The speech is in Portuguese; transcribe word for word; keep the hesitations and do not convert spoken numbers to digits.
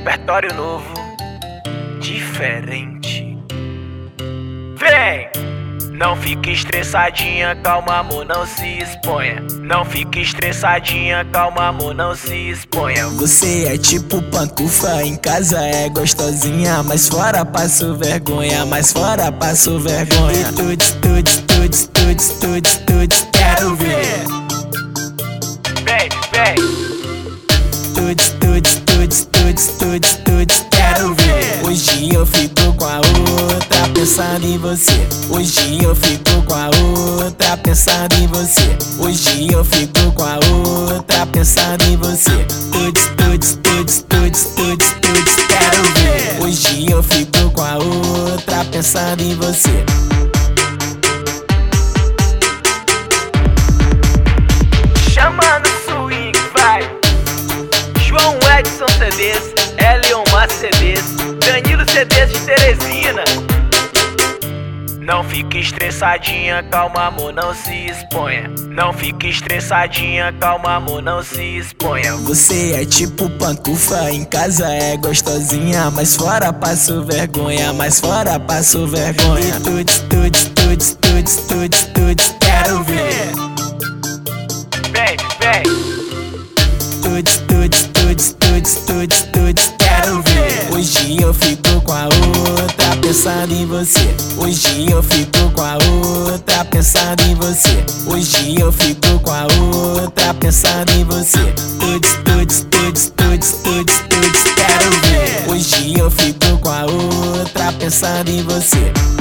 repertório novo, diferente. Vem! Não fique estressadinha, calma amor, não se exponha. Não fique estressadinha, calma amor, não se exponha. Você é tipo pantufa, em casa é gostosinha, mas fora passo vergonha, mas fora passo vergonha. E tudes, tudes, tudes, tudes, tudes, tudes, quero ver. Vem, vem. Tudes, tudes, tudes, tudes, tudes, tudes, quero ver. Hoje eu fico com a outra pensando em você. Hoje eu fico com a outra pensando em você. Hoje eu fico com a outra pensando em você. Tudes, tudes, tudes, tudes, tudes, tudes, quero ver. Hoje eu fico com a outra pensando em você. Chamando swing, vai. João Edson C Ds, Eliomar C Ds, Danilo C Ds de Teresina. Não fique estressadinha, calma amor, não se exponha. Não fique estressadinha, calma amor, não se exponha. Você é tipo pantufa, em casa é gostosinha, mas fora passo vergonha, mas fora passo vergonha. E tudes, tudes, tudes, tudes, tudes, tudes, quero ver. Vem, vem. Tudes, tudes, tudes, tudes, tudes, tudes, quero ver. Hoje eu fico com a outra pensando em você. Hoje eu fico com a outra pensando em você. Hoje eu fico com a outra pensando em você. Tudes, tudes, tudes, tudes, tudes, tudes, quero ver. Hoje eu fico com a outra pensando em você.